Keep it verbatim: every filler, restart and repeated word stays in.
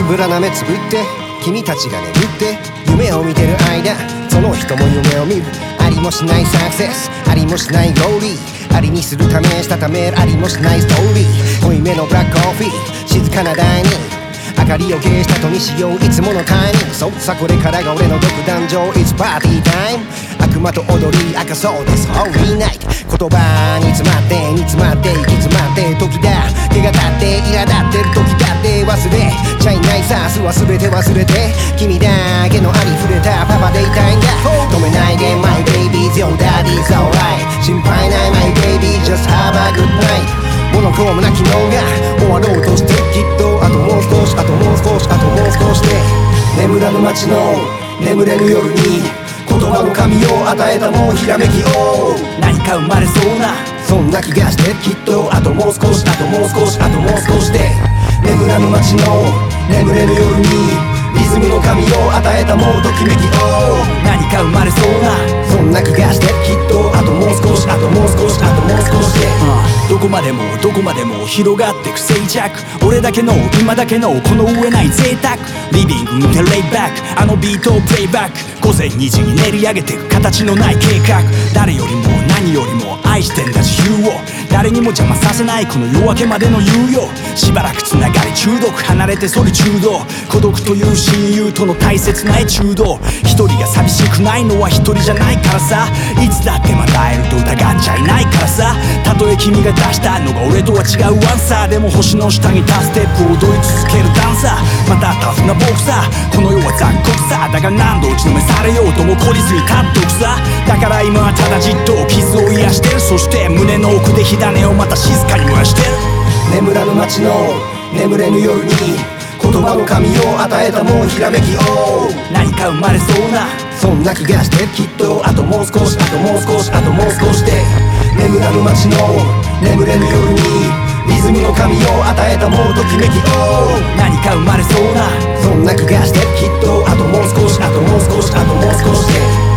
ぶらな目つぶって君たちが眠って夢を見てる間、その人も夢を見る。ありもしないサクセス、ありもしないゴーリー、ありにするためしたためるありもしないストーリー。濃いめのブラックコーヒー、静かなダイニング、明かりを消したとにしよういつものタイミング。そうさこれからが俺の独壇場 It's party time。 悪魔と踊り明かそうです Holy Night。 言葉に詰まって煮詰まって行き詰まって時だ手が立って苛立ってる時だって忘れちゃいないさ。明日は全て忘れて君だけのありふれたパパでいたいんだ。止めないで My baby Your daddy's alright。 心配ない My baby Just have a good night。モノクロームな昨日が終わろうとしてきっとあともう少しあともう少しあともう少しで眠らぬ街の眠れぬ夜に言葉の神を与えたもうひらめきを何か生まれそうなそんな気がしてきっとあともう少しあともう少しあともう少しで眠らぬ街の眠れぬ夜にリズムの神を与えたもうときめきを何か生まれそうなそんな気がしてきっとあともう少しあともう少しあともう少しで、 uh, どこまでもどこまでも広がってく静寂。俺だけの今だけのこの上ない贅沢。リビングでレイバックあのビートをプレイバック。午前にじに練り上げてく形のない計画。誰よりも何よりも愛してんだ自由を誰にも邪魔させないこの夜明けまでの猶予。しばらくつながり中毒離れてソリチュード。孤独という親友との大切なエチュード。一人が寂しくないのは一人じゃないからさ。いつだってまた会えると疑っちゃいないからさ。たとえ君が出したのが俺とは違うアンサーでも星の下に立つステップを踊り続けるダンサー。またタフな僕さこの世は残酷さ。だが何度打ちのめされようとも懲りずに立っとくさ。だから今はただじっと傷を癒してる。そして胸の奥で火種をまた静かに燃やしてる。 眠らぬ街の眠れぬ夜に言葉の神を与えたもうひらめきを何か生まれそうなそんな気がしてきっとあともう少しあともう少しあともう少しで眠らぬ街の眠れぬ夜にリズムの神を与えたもうときめきを何か生まれそうなそんな気がしてきっとあともう少しあともう少しあともう少しで